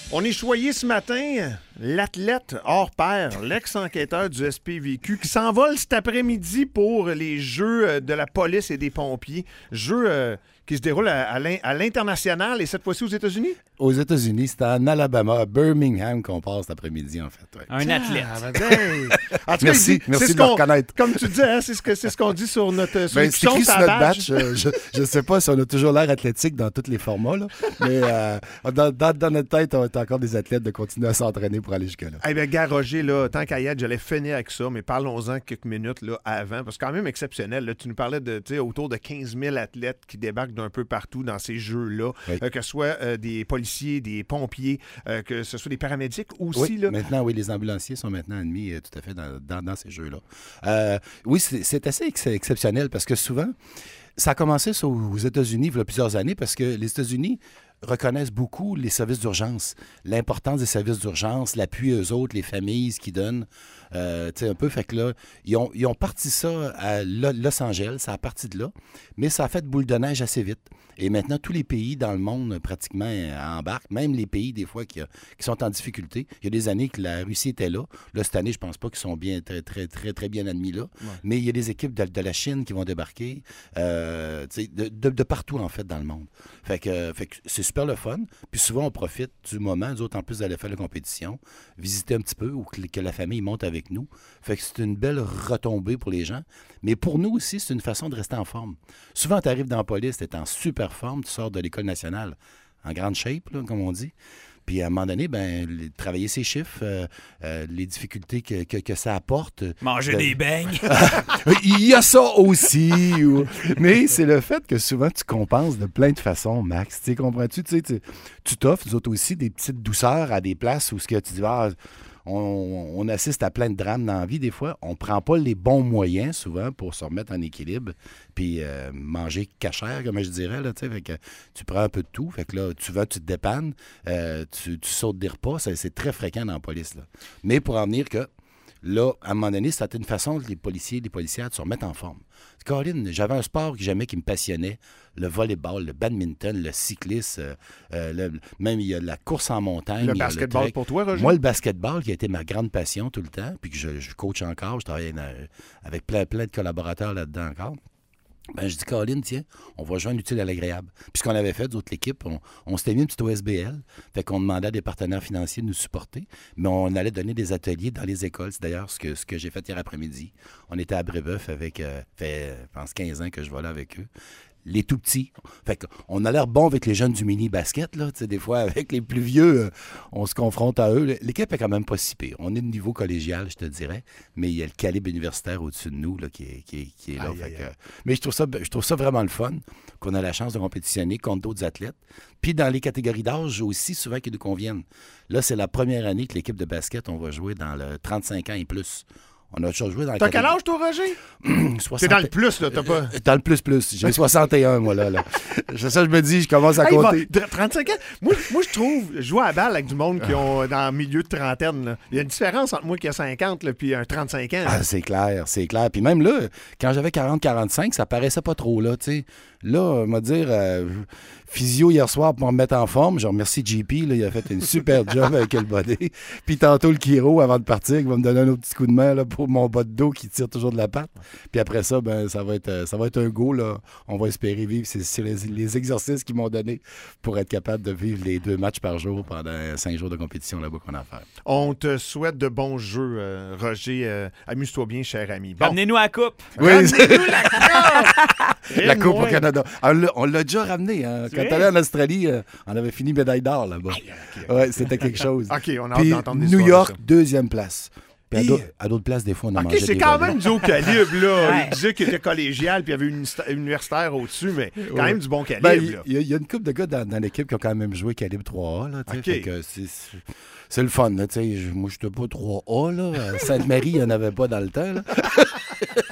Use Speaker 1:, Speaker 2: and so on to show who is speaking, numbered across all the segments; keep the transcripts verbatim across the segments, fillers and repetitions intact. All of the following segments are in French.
Speaker 1: On est choyé ce matin, l'athlète hors pair, l'ex-enquêteur du S P V Q, qui s'envole cet après-midi pour les Jeux de la police et des pompiers. Jeux euh, qui se déroulent à, à, l'in- à l'international et cette fois-ci aux États-Unis?
Speaker 2: Aux États-Unis, c'est en Alabama, à Birmingham qu'on passe cet après-midi, en fait. Ouais.
Speaker 3: Un athlète.
Speaker 1: Ah, ben, en tout cas,
Speaker 2: Merci,
Speaker 1: il dit-
Speaker 2: merci
Speaker 1: c'est ce
Speaker 2: de me
Speaker 1: qu'on-
Speaker 2: reconnaître.
Speaker 1: Comme tu dis, hein, c'est, ce que, c'est ce qu'on dit sur notre sur
Speaker 2: Ben,
Speaker 1: les
Speaker 2: c'est écrit
Speaker 1: sur
Speaker 2: sur
Speaker 1: ta
Speaker 2: notre
Speaker 1: badge.
Speaker 2: badge. Je ne sais pas si on a toujours l'air athlétique dans tous les formats, là, mais euh, dans, dans- dans notre tête, on est encore des athlètes de continuer à s'entraîner pour aller jusque-là.
Speaker 1: Eh bien, gars, Roger, là, tant qu'à y être, j'allais finir avec ça, mais parlons-en quelques minutes là, avant, parce que c'est quand même exceptionnel. Là, tu nous parlais de tu sais, autour de quinze mille athlètes qui débarquent d'un peu partout dans ces jeux-là,
Speaker 2: Oui.
Speaker 1: euh, que ce soit euh, des policiers, des pompiers, euh, que ce soit des paramédics aussi.
Speaker 2: Oui,
Speaker 1: Là.
Speaker 2: maintenant, oui, les ambulanciers sont maintenant admis euh, tout à fait dans, dans- dans ces jeux-là. Euh, oui, c'est, c'est assez ex- exceptionnel parce que souvent, ça a commencé ça, aux États-Unis il y a plusieurs années parce que les États-Unis reconnaissent beaucoup les services d'urgence, l'importance des services d'urgence, l'appui aux autres, les familles, ce qu'ils donnent. Euh, tu sais, un peu, fait que là, ils ont, ils ont parti ça à Lo- Los Angeles, ça a parti de là, mais ça a fait boule de neige assez vite. Et maintenant, tous les pays dans le monde, pratiquement, euh, embarquent, même les pays, des fois, qui, euh, qui sont en difficulté. Il y a des années que la Russie était là. Là, cette année, je pense pas qu'ils sont bien, très, très, très, très bien admis là.
Speaker 1: Ouais.
Speaker 2: Mais il y a des équipes de, de la Chine qui vont débarquer, euh, tu sais, de, de- de partout, en fait, dans le monde. Fait que, euh, fait que c'est super le fun. Puis souvent, on profite du moment, nous autres, en plus d'aller faire la compétition, visiter un petit peu ou que, que la famille monte avec nous. Fait que c'est une belle retombée pour les gens. Mais pour nous aussi, c'est une façon de rester en forme. Souvent, tu arrives dans la police, tu es en super forme, tu sors de l'école nationale en grande shape, là, comme on dit. Puis à un moment donné, ben, les- travailler ses chiffres, euh, euh, les difficultés que, que, que ça apporte.
Speaker 3: Manger
Speaker 2: de-
Speaker 3: des beignes.
Speaker 2: Il y a ça aussi. ou- Mais c'est le fait que souvent, tu compenses de plein de façons, Max. Tu sais, comprends-tu? Tu sais, tu- tu t'offres, nous autres aussi, des petites douceurs à des places où ce que tu dis, ah, on, on assiste à plein de drames dans la vie des fois. On prend pas les bons moyens souvent pour se remettre en équilibre puis euh, manger cachère, comme je dirais. Là, tu sais. Fait que tu prends un peu de tout. Fait que là, tu vas, tu te dépannes, euh, tu, tu sautes des repas. Ça, c'est très fréquent dans la police. Là. Mais pour en venir que là, à un moment donné, c'était une façon que les policiers, les policières de se remettre en forme. Colin, j'avais un sport que j'aimais, qui me passionnait, le volleyball, le badminton, le cyclisme, euh, euh, le- même il y a la course en montagne.
Speaker 1: Le
Speaker 2: il y a
Speaker 1: basketball
Speaker 2: trek.
Speaker 1: pour toi, Roger?
Speaker 2: Moi, le basketball, qui a été ma grande passion tout le temps, puis que je, je coach encore, je travaille dans- avec plein, plein de collaborateurs là-dedans encore. Ben, je dis, Colin, tiens, on va joindre l'utile à l'agréable. Puis ce qu'on avait fait, d'autres l'équipe, on, on s'était mis une petite O S B L, fait qu'on demandait à des partenaires financiers de nous supporter, mais on allait donner des ateliers dans les écoles. C'est d'ailleurs ce que, ce que j'ai fait hier après-midi. On était à Brébeuf avec, euh, fait, je pense, quinze ans que je volais avec eux. Les tout petits. Fait qu'on a l'air bon avec les jeunes du mini-basket, là. Tu sais, des fois, avec les plus vieux, euh, on se confronte à eux. L'équipe est quand même pas si pire. On est de niveau collégial, je te dirais, mais il y a le calibre universitaire au-dessus de nous, là, qui est, qui est, qui est là.
Speaker 1: Aïe,
Speaker 2: Fait
Speaker 1: aïe,
Speaker 2: que,
Speaker 1: aïe.
Speaker 2: mais je trouve, ça, je trouve ça vraiment le fun qu'on a la chance de compétitionner contre d'autres athlètes. Puis dans les catégories d'âge aussi, souvent qui nous conviennent. Là, c'est la première année que l'équipe de basket, on va jouer dans le trente-cinq ans et plus. On a déjà joué dans la
Speaker 1: T'as quel
Speaker 2: catégorie-
Speaker 1: âge, toi, Roger?
Speaker 2: soixante
Speaker 1: C'est dans le plus, là, t'as pas...
Speaker 2: Euh, Dans le plus-plus. J'ai soixante et un, moi, là. là. C'est ça, je me dis, je commence à
Speaker 1: Hey,
Speaker 2: compter.
Speaker 1: va- trente-cinq ans? Moi, moi, je trouve, jouer à la balle avec du monde qui ont dans le milieu de trentaine, là. Il y a une différence entre moi qui a cinquante là, puis un trente-cinq ans.
Speaker 2: Ah, c'est clair, c'est clair. Puis même là, quand j'avais quarante quarante-cinq, ça paraissait pas trop, là, tu sais. Là, on va dire, euh, physio hier soir pour me mettre en forme. Je remercie J P, là, il a fait une super job avec le body. Puis tantôt, le chiro, avant de partir, il va me donner un autre petit coup de main là, pour mon bas de dos qui tire toujours de la patte. Puis après ça, ben, ça va être, euh, ça va être un go, là. On va espérer vivre. C'est, c'est les, les exercices qu'ils m'ont donné pour être capable de vivre les deux matchs par jour pendant cinq jours de compétition là-bas qu'on a à faire.
Speaker 1: On te souhaite de bons jeux, euh, Roger. Euh, amuse-toi bien, cher ami. Bon.
Speaker 3: Amenez-nous à la coupe.
Speaker 2: Oui,
Speaker 1: Ramenez-nous la coupe!
Speaker 2: la
Speaker 1: Et
Speaker 2: Coupe au
Speaker 1: moi.
Speaker 2: Canada. On l'a, on l'a déjà ramené. Hein.
Speaker 3: C'est
Speaker 2: Quand
Speaker 3: vrai?
Speaker 2: t'allais en Australie, euh, on avait fini médaille d'or là-bas. Ouais, c'était quelque chose.
Speaker 1: OK, on a hâte
Speaker 2: Puis
Speaker 1: d'entendre des
Speaker 2: New
Speaker 1: histoires
Speaker 2: York,
Speaker 1: de ça.
Speaker 2: deuxième place. Puis à,
Speaker 1: Et-
Speaker 2: d'au- à d'autres places, des fois, on a
Speaker 1: OK,
Speaker 2: mangé
Speaker 1: c'est
Speaker 2: des
Speaker 1: quand
Speaker 2: volets.
Speaker 1: même du haut calibre, là.
Speaker 3: Ouais.
Speaker 1: Il disait qu'il était collégial, puis il y avait une sta- universitaire au-dessus, mais quand
Speaker 2: Ouais.
Speaker 1: même du bon calibre,
Speaker 2: Ben, il
Speaker 1: là.
Speaker 2: y, a- il y a une couple de gars dans, dans l'équipe qui ont quand même joué calibre trois A. Là, tu sais.
Speaker 1: OK.
Speaker 2: Fait que c'est, c'est, c'est le fun. Là, tu sais. Je- moi, je n'étais pas trois A. Là. À Sainte-Marie, il n'y en avait pas dans le temps. Là.
Speaker 3: Pour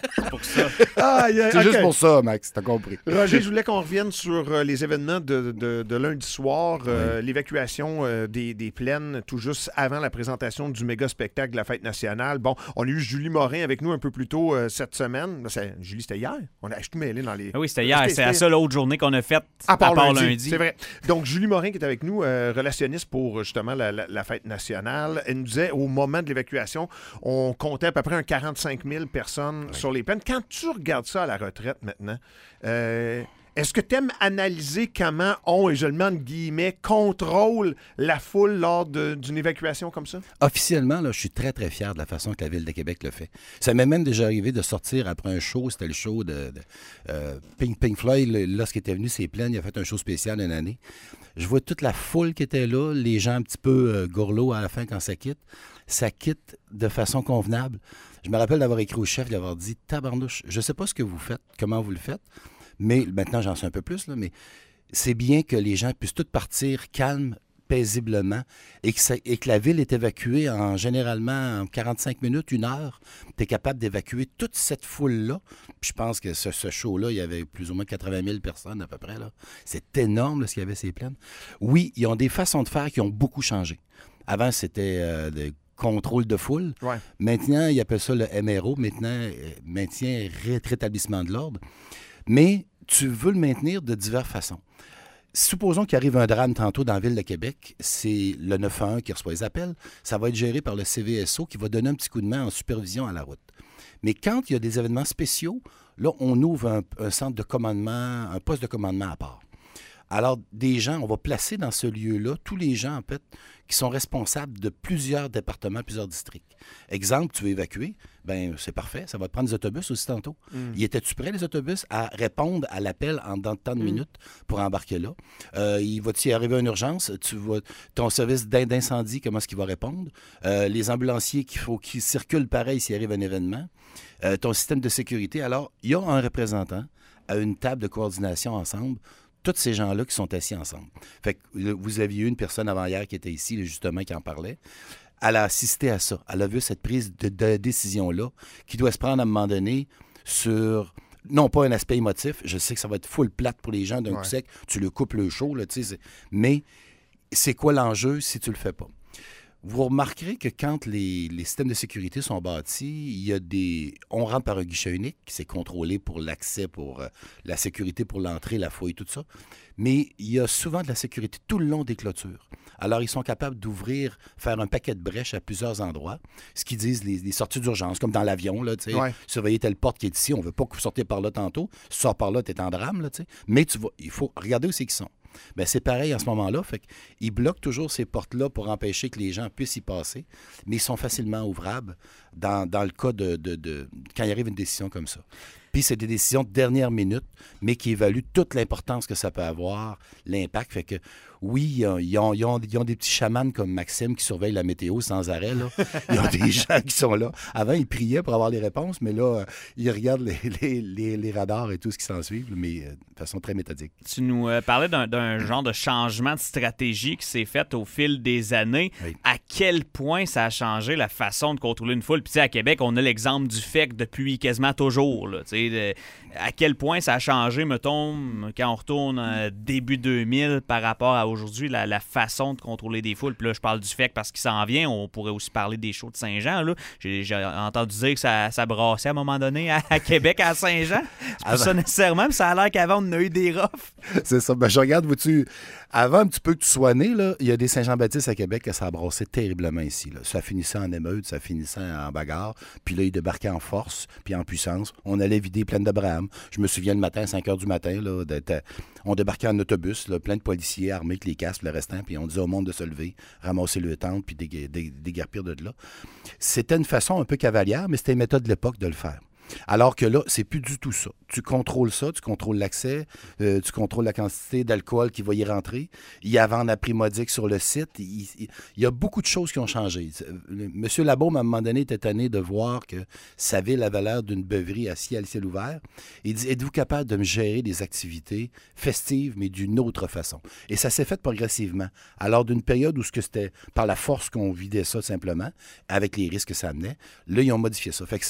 Speaker 3: pour ça.
Speaker 1: Ah, yeah,
Speaker 2: C'est
Speaker 1: okay.
Speaker 2: juste pour ça, Max, t'as compris.
Speaker 1: Roger, je voulais qu'on revienne sur euh, les événements de, de, de lundi soir, euh,
Speaker 2: oui.
Speaker 1: l'évacuation euh, des, des plaines tout juste avant la présentation du méga spectacle de la Fête nationale. Bon, on a eu Julie Morin avec nous un peu plus tôt euh, cette semaine. C'est, Julie, c'était hier. On a tout mêlé dans les...
Speaker 3: Ah oui, c'était hier. C'est la seule autre journée qu'on a faite
Speaker 1: à part,
Speaker 3: à part
Speaker 1: lundi.
Speaker 3: lundi.
Speaker 1: C'est vrai. Donc, Julie Morin qui est avec nous, euh, relationniste pour justement la, la, la Fête nationale, elle nous disait au moment de l'évacuation, on comptait à peu près un quarante-cinq mille personnes oui. sur les plaines. Quand tu regardes ça à la retraite maintenant, euh, est-ce que tu aimes analyser comment on, et je le mets entre guillemets, contrôle la foule lors de, d'une évacuation comme ça?
Speaker 2: Officiellement, là, je suis très, très fier de la façon que la Ville de Québec le fait. Ça m'est même déjà arrivé de sortir après un show, c'était le show de, de euh, Pink, Pink Floyd, lorsqu'il était venu ces plaines, il a fait un show spécial une année. Je vois toute la foule qui était là, les gens un petit peu euh, gourlots à la fin quand ça quitte. Ça quitte de façon convenable. Je me rappelle d'avoir écrit au chef, d'avoir dit « Tabarnouche, je ne sais pas ce que vous faites, comment vous le faites, mais maintenant j'en sais un peu plus, là, mais c'est bien que les gens puissent tous partir calmes, paisiblement, et que, ça, et que la ville est évacuée en généralement en quarante-cinq minutes, une heure. Tu es capable d'évacuer toute cette foule-là. Puis je pense que ce, ce show-là, il y avait plus ou moins quatre-vingt mille personnes à peu près. Là. C'est énorme là, ce qu'il y avait ces plaines. Oui, ils ont des façons de faire qui ont beaucoup changé. Avant, c'était euh, de contrôle de foule.
Speaker 1: Ouais. Maintenant,
Speaker 2: ils appellent ça le M R O, maintenant, euh, maintien ré- rétablissement de l'ordre. Mais tu veux le maintenir de diverses façons. Supposons qu'il arrive un drame tantôt dans la Ville de Québec, c'est le neuf un un qui reçoit les appels, ça va être géré par le C V S O qui va donner un petit coup de main en supervision à la route. Mais quand il y a des événements spéciaux, là, on ouvre un, un centre de commandement, un poste de commandement à part. Alors, des gens, on va placer dans ce lieu-là tous les gens, en fait, qui sont responsables de plusieurs départements, plusieurs districts. Exemple, tu veux évacuer, bien, c'est parfait, ça va te prendre des autobus aussi tantôt. Mm. Y étais-tu prêt, les autobus, à répondre à l'appel en dans tant de mm. minutes pour embarquer là? Euh, il va-t-il arriver une urgence? Tu vas, ton service d'incendie, comment est-ce qu'il va répondre? Euh, les ambulanciers qu'il faut qu'ils circulent pareil s'il arrive un événement? Euh, ton système de sécurité. Alors, il y a un représentant à une table de coordination ensemble, tous ces gens-là qui sont assis ensemble. Fait que vous aviez eu une personne avant-hier qui était ici, justement, qui en parlait. Elle a assisté à ça. Elle a vu cette prise de, de décision-là qui doit se prendre à un moment donné sur, non pas un aspect émotif, je sais que ça va être full plate pour les gens d'un ouais. coup sec, tu le coupes le chaud, là, tu sais, mais c'est quoi l'enjeu si tu le fais pas? Vous remarquerez que quand les, les systèmes de sécurité sont bâtis, il y a des... On rentre par un guichet unique qui s'est contrôlé pour l'accès, pour euh, la sécurité, pour l'entrée, la fouille, tout ça. Mais il y a souvent de la sécurité tout le long des clôtures. Alors, ils sont capables d'ouvrir, faire un paquet de brèches à plusieurs endroits, ce qu'ils disent les, les sorties d'urgence, comme dans l'avion, là, tu sais, ouais. surveiller telle porte qui est ici, on ne veut pas que vous sortiez par là tantôt. Si tu sors par là, tu es en drame, là, tu sais. Mais tu vas, il faut regarder où c'est qu'ils sont. Bien, c'est pareil en ce moment-là. Fait qu'ils bloquent toujours ces portes-là pour empêcher que les gens puissent y passer, mais ils sont facilement ouvrables dans, dans le cas de, de, de quand il arrive une décision comme ça. Puis c'est des décisions de dernière minute, mais qui évaluent toute l'importance que ça peut avoir, l'impact. Fait que oui, ils ont, ils ont, ils ont, ils ont des petits chamans comme Maxime qui surveillent la météo sans arrêt. Là. Ils ont des gens qui sont là. Avant, ils priaient pour avoir les réponses, mais là, ils regardent les, les, les, les radars et tout ce qui s'en suit, mais de façon très méthodique.
Speaker 3: Tu nous euh, parlais d'un, d'un genre de changement de stratégie qui s'est fait au fil des années. Oui. À quel point ça a changé la façon de contrôler une foule? Puis tu sais, à Québec, on a l'exemple du F E C depuis quasiment toujours. Là, tu sais, de, à quel point ça a changé, mettons, quand on retourne euh, début deux mille par rapport à aujourd'hui, la, la façon de contrôler des foules. Puis là, je parle du F E C parce qu'il s'en vient. On pourrait aussi parler des shows de Saint-Jean. Là. J'ai, j'ai entendu dire que ça, ça brassait à un moment donné à, à Québec, à Saint-Jean. C'est pas ça nécessairement, mais ça a l'air qu'avant, on a eu des roughs.
Speaker 2: C'est ça. Ben, je regarde, vois-tu, avant un petit peu que tu sois né, là, il y a des Saint-Jean-Baptiste à Québec que ça a brassé terriblement ici. Là. Ça finissait en émeute, ça finissait en bagarre. Puis là, ils débarquaient en force, puis en puissance. On allait vider Plaine d'Abraham. Je me souviens le matin, à cinq heures du matin, là, on débarquait en autobus, là, plein de policiers armés avec les casques, le restant, puis on disait au monde de se lever, ramasser le tente, puis déguerpir de là. C'était une façon un peu cavalière, mais c'était une méthode de l'époque de le faire. Alors que là, c'est plus du tout ça. Tu contrôles ça, tu contrôles l'accès, euh, tu contrôles la quantité d'alcool qui va y rentrer. Il y a vendre à prix modique sur le site. Il, il, il y a beaucoup de choses qui ont changé. Monsieur Labaume, à un moment donné, était étonné de voir que ça avait la valeur d'une beuverie à ciel, ciel ouvert. Il dit, êtes-vous capable de me gérer des activités festives, mais d'une autre façon? Et ça s'est fait progressivement. Alors, d'une période où ce que c'était par la force qu'on vidait ça simplement, avec les risques que ça amenait, là, ils ont modifié ça. Fait que c'est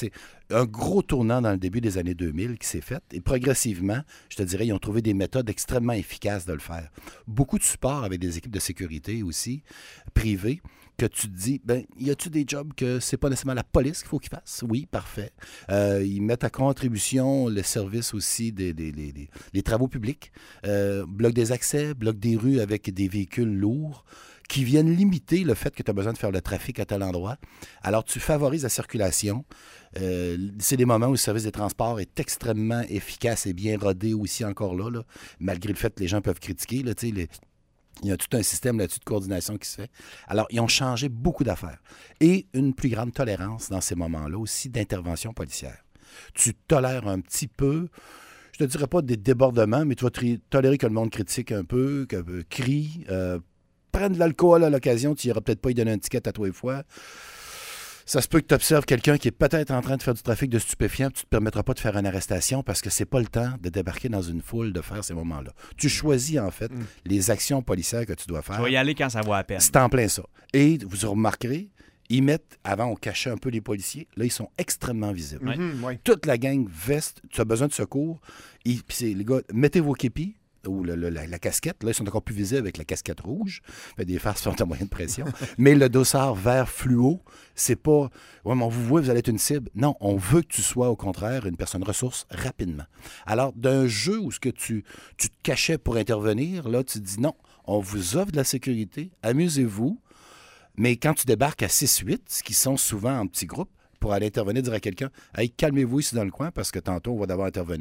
Speaker 2: un gros tournant dans le début des années deux mille qui s'est fait. Et progressivement, je te dirais, ils ont trouvé des méthodes extrêmement efficaces de le faire. Beaucoup de support avec des équipes de sécurité aussi, privées, que tu te dis, ben, y a-tu des jobs que c'est pas nécessairement la police qu'il faut qu'ils fassent? Oui, parfait. Euh, ils mettent à contribution le service aussi des, des, des, des, des travaux publics, euh, bloquent des accès, bloquent des rues avec des véhicules lourds, qui viennent limiter le fait que tu as besoin de faire le trafic à tel endroit. Alors, tu favorises la circulation. Euh, c'est des moments où le service des transports est extrêmement efficace et bien rodé aussi encore là, là malgré le fait que les gens peuvent critiquer, là, tu sais, les... Il y a tout un système là-dessus de coordination qui se fait. Alors, ils ont changé beaucoup d'affaires. Et une plus grande tolérance dans ces moments-là aussi d'intervention policière. Tu tolères un petit peu, je te dirais pas des débordements, mais tu vas tri- tolérer que le monde critique un peu, que euh, crie, euh, prenne de l'alcool à l'occasion, tu n'iras peut-être pas y donner un ticket à toi et fois. Ça se peut que tu observes quelqu'un qui est peut-être en train de faire du trafic de stupéfiants, tu ne te permettras pas de faire une arrestation parce que c'est pas le temps de débarquer dans une foule, de faire ces moments-là. Tu choisis, en fait, mm. les actions policières que tu dois faire.
Speaker 3: Tu vas y aller quand ça vaut la peine.
Speaker 2: C'est en plein ça. Et vous remarquerez, ils mettent, avant on cachait un peu les policiers, là ils sont extrêmement visibles.
Speaker 1: Mm-hmm, oui.
Speaker 2: Toute la gang veste, tu as besoin de secours, et, puis c'est, les gars, mettez vos képis, ou le, le, la, la casquette, là, ils sont encore plus visibles avec la casquette rouge. Fait des farces sont à moyenne pression. Mais le dossard vert fluo, c'est pas « Ouais, mais on vous voit, vous allez être une cible. » Non, on veut que tu sois, au contraire, une personne ressource rapidement. Alors, d'un jeu où ce que tu, tu te cachais pour intervenir, là, tu te dis « Non, on vous offre de la sécurité, amusez-vous. » Mais quand tu débarques à six huit, ce qui sont souvent en petits groupes, pour aller intervenir, dire à quelqu'un « Hey, calmez-vous ici dans le coin parce que tantôt, on va devoir intervenir. »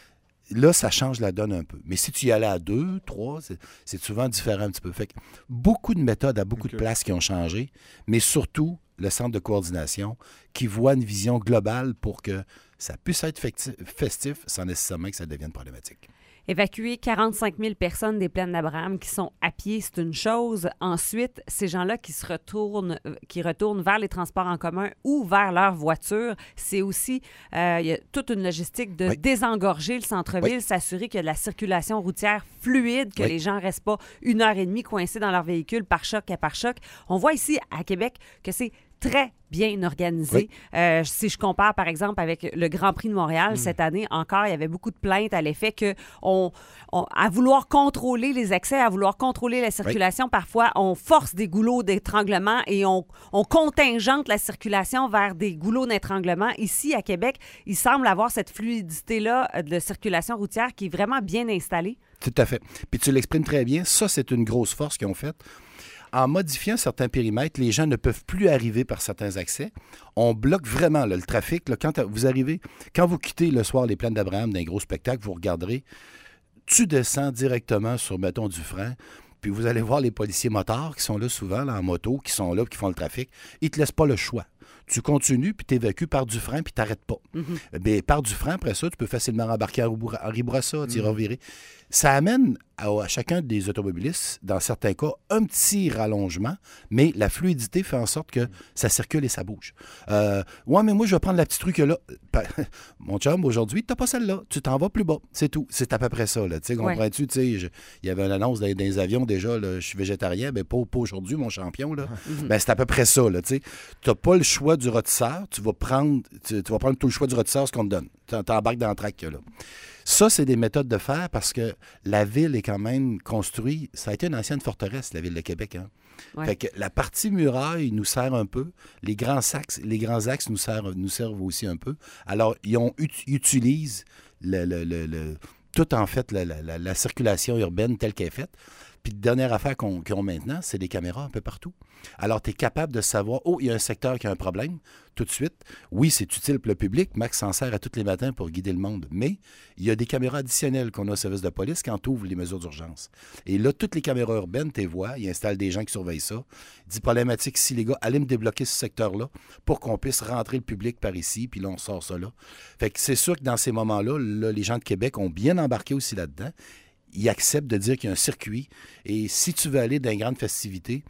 Speaker 2: Là, ça change la donne un peu. Mais si tu y allais à deux, trois, c'est, c'est souvent différent un petit peu. Fait que beaucoup de méthodes à beaucoup okay. de places qui ont changé, mais surtout le centre de coordination qui voit une vision globale pour que ça puisse être festif sans nécessairement que ça devienne problématique.
Speaker 4: Évacuer quarante-cinq mille personnes des plaines d'Abraham qui sont à pied, c'est une chose. Ensuite, ces gens-là qui se retournent, qui retournent vers les transports en commun ou vers leur voiture, c'est aussi, euh, il y a toute une logistique de oui. désengorger le centre-ville, oui. s'assurer qu'il y a de la circulation routière fluide, que oui. les gens ne restent pas une heure et demie coincés dans leur véhicule par choc à par choc. On voit ici, à Québec, que c'est très bien organisé. Oui. Euh, si je compare, par exemple, avec le Grand Prix de Montréal, mmh. cette année encore, il y avait beaucoup de plaintes à l'effet que, on, on, à vouloir contrôler les accès, à vouloir contrôler la circulation, oui. parfois, on force des goulots d'étranglement et on, on contingente la circulation vers des goulots d'étranglement. Ici, à Québec, il semble avoir cette fluidité-là de circulation routière qui est vraiment bien installée.
Speaker 2: Tout à fait. Puis tu l'exprimes très bien. Ça, c'est une grosse force qu'ils ont faite. En modifiant certains périmètres, les gens ne peuvent plus arriver par certains accès. On bloque vraiment là, le trafic. Là, quand vous arrivez, quand vous quittez le soir les plaines d'Abraham d'un gros spectacle, vous regarderez, tu descends directement sur, mettons, du frein, puis vous allez voir les policiers motards qui sont là souvent, là, en moto, qui sont là, qui font le trafic. Ils ne te laissent pas le choix. Tu continues, puis tu évacues par du frein, puis tu n'arrêtes pas. Mm-hmm. Bien, par du frein, après ça, tu peux facilement rembarquer Henri Bourassa, t'y mm-hmm. revirer. Ça amène à, à chacun des automobilistes, dans certains cas, un petit rallongement, mais la fluidité fait en sorte que ça circule et ça bouge. Euh, ouais, mais moi, je vais prendre la petite truc là. Mon chum, aujourd'hui, tu n'as pas celle-là. Tu t'en vas plus bas. C'est tout. C'est à peu près ça. Là. Comprends-tu? Il y avait une annonce dans, dans les avions déjà, là, je suis végétarien. Ben, pas, pas aujourd'hui, mon champion. Là. Mm-hmm. Ben, c'est à peu près ça. Tu n'as pas le choix du rôtisseur. Tu vas prendre, tu, tu vas prendre tout le choix du rôtisseur, ce qu'on te donne. Tu embarques dans le track là. Ça, c'est des méthodes de faire parce que la ville est quand même construite. Ça a été une ancienne forteresse, la ville de Québec. Hein? Ouais. Fait que la partie muraille nous sert un peu. Les grands axes, les grands axes nous servent, nous servent aussi un peu. Alors, ils, ont, ils utilisent le, le, le, le, tout, en fait, la, la, la circulation urbaine telle qu'elle est faite. Puis, la dernière affaire qu'on, qu'ils ont maintenant, c'est des caméras un peu partout. Alors, tu es capable de savoir, oh, il y a un secteur qui a un problème, tout de suite. Oui, c'est utile pour le public. Max s'en sert à tous les matins pour guider le monde. Mais il y a des caméras additionnelles qu'on a au service de police quand on ouvre les mesures d'urgence. Et là, toutes les caméras urbaines, tu les vois, ils installent des gens qui surveillent ça. Il dit, problématique ici, les gars, allez me débloquer ce secteur-là pour qu'on puisse rentrer le public par ici, puis là, on sort ça là. Fait que c'est sûr que dans ces moments-là, là, les gens de Québec ont bien embarqué aussi là-dedans. Ils acceptent de dire qu'il y a un circuit. Et si tu veux aller dans une grande festivité,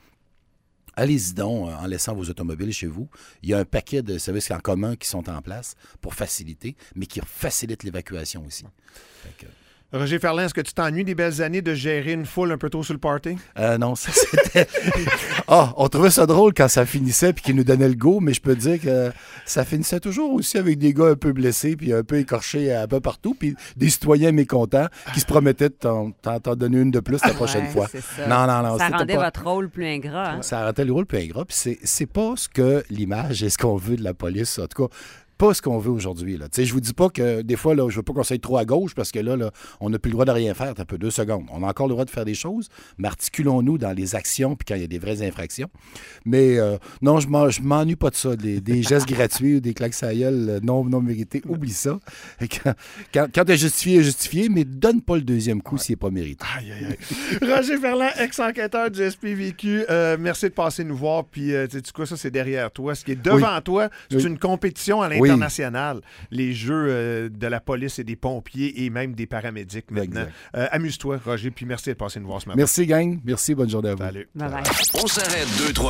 Speaker 2: allez-y donc en laissant vos automobiles chez vous. Il y a un paquet de services en commun qui sont en place pour faciliter, mais qui facilitent l'évacuation aussi.
Speaker 1: Roger Ferland, est-ce que tu t'ennuies des belles années de gérer une foule un peu tôt sur le party?
Speaker 2: Euh, non, ça c'était... Ah, on trouvait ça drôle quand ça finissait puis qu'ils nous donnaient le go, mais je peux te dire que ça finissait toujours aussi avec des gars un peu blessés puis un peu écorchés un peu partout, puis des citoyens mécontents qui se promettaient de t'en, t'en, t'en donner une de plus la prochaine
Speaker 4: Ouais,
Speaker 2: fois.
Speaker 4: c'est ça.
Speaker 2: Non, non, non.
Speaker 4: Ça
Speaker 2: c'était
Speaker 4: rendait
Speaker 2: pas...
Speaker 4: votre rôle plus ingrat. Hein?
Speaker 2: Ça rendait le rôle plus ingrat, puis c'est, c'est pas ce que l'image et ce qu'on veut de la police, en tout cas... pas ce qu'on veut aujourd'hui. Là. Je vous dis pas que des fois, là, je veux pas qu'on s'aille trop à gauche parce que là, là on n'a plus le droit de rien faire. T'as un peu deux secondes. On a encore le droit de faire des choses, mais articulons-nous dans les actions puis quand il y a des vraies infractions. Mais euh, non, je m'en, je m'ennuie pas de ça. Des, des gestes gratuits ou des claques à la gueule non, non mérités, oublie ça. Quand, quand, quand t'es justifié, justifié, mais donne pas le deuxième coup ouais. s'il n'est pas mérité.
Speaker 1: Aïe, aïe, aïe. Roger Ferland, ex-enquêteur du S P V Q, euh, merci de passer nous voir. Puis, euh, tu sais quoi, ça, c'est derrière toi. Ce qui est devant oui. toi, c'est oui. une compétition à l'international. Oui. Les jeux euh, de la police et des pompiers et même des paramédics maintenant. Euh, amuse-toi, Roger, puis merci de passer nous voir ce matin.
Speaker 2: Merci, gang. Merci, bonne journée à vous.
Speaker 1: Salut.
Speaker 4: Bye bye.
Speaker 5: On s'arrête deux, trois